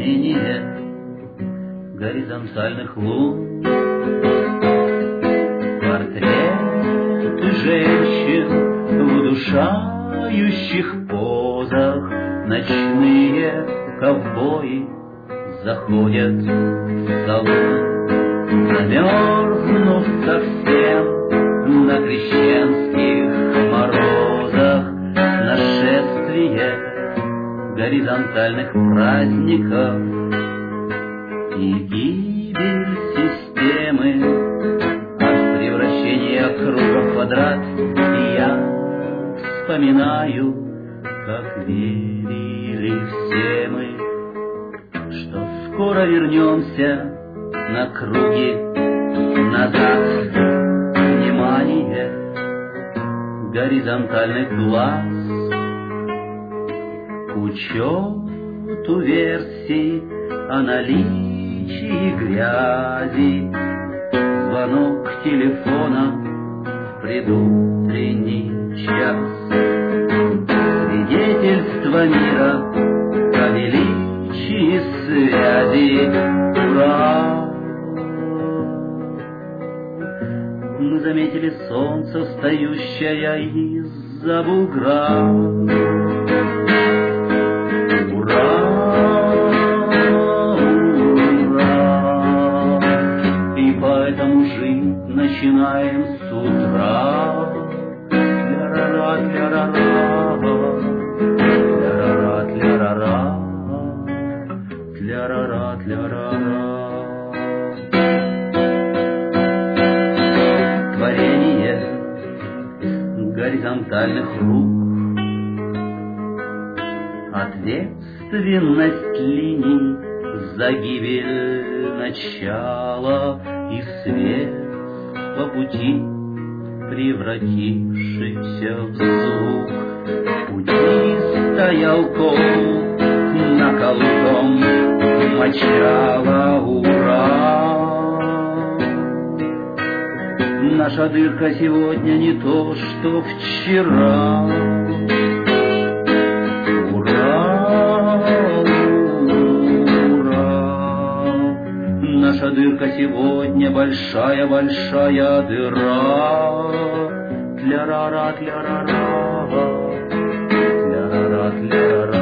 творение горизонтальных лун, портреты женщин в удушающих позах, ночные ковбои заходят в салон, замерзнув совсем на крещенских морозах. Нашествие горизонтальных праздников и гибель системы от превращения круга в квадрат. И я вспоминаю, как верили все мы, что скоро вернемся на круги назад. Внимание горизонтальных глаз к учету версий о наличии грязи. Звонок телефона в предутренний час, свидетельство мира о величии связи. Ура! Мы заметили солнце, встающее из-за бугра. Ура! Ура! И поэтому жить начинаем с утра. Ля-ра-ра, ля-ра-ра, ля-ра-ра, ля-ра-ра, ля-ра-ра, ля-ра-ра. Творение горизонтальных рук, ответственность линий за гибель начала и свет по пути, превратившийся в звук. Пути стоял кол наколотом мочала. Ура! Наша дырка сегодня не то, что вчера. Ура! Ура! Наша дырка сегодня большая-большая дыра. Тля-ра-ра, тля-ра-ра, тля-ра-ра, тля-ра-ра.